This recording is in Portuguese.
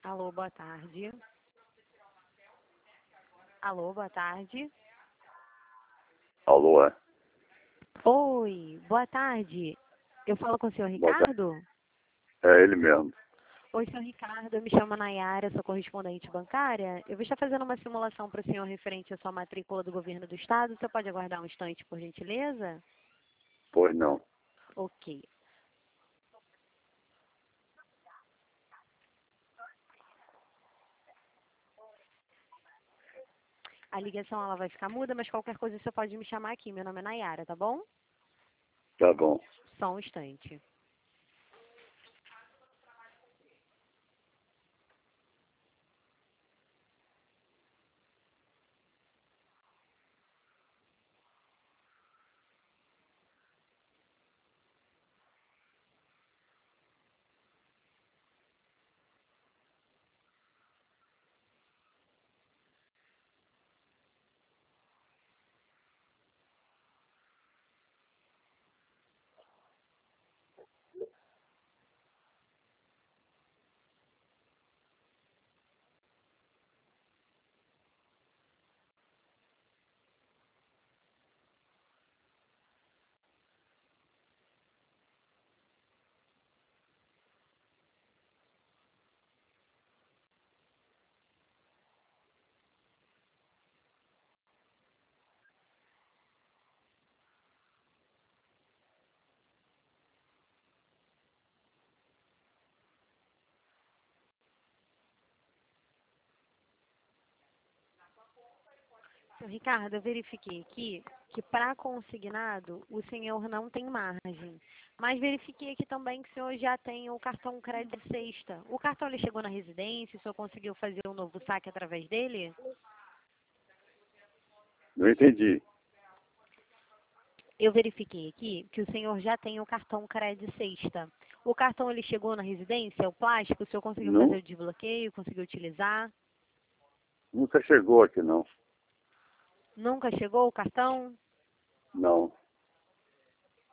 Alô, boa tarde. Alô, boa tarde. Alô, é? Oi, boa tarde. Eu falo com o senhor Boa tarde. Ricardo? É ele mesmo. Oi, senhor Ricardo, eu me chamo Nayara, sou correspondente bancária. Eu vou estar fazendo uma simulação para o senhor referente à sua matrícula do governo do estado. Você pode aguardar um instante, por gentileza? Pois não. Ok. A ligação ela vai ficar muda, mas qualquer coisa você pode me chamar aqui. Meu nome é Nayara, tá bom? Tá bom. Só um instante. Senhor Ricardo, eu verifiquei aqui que para consignado o senhor não tem margem. Mas verifiquei aqui também que o senhor já tem o cartão crédito sexta. O cartão ele chegou na residência, o senhor conseguiu fazer um novo saque através dele? Não entendi. Eu verifiquei aqui que o senhor já tem o cartão crédito sexta. O cartão ele chegou na residência, o plástico, o senhor conseguiu fazer Não, o desbloqueio, conseguiu utilizar? nunca chegou aqui, não. Nunca chegou o cartão? Não.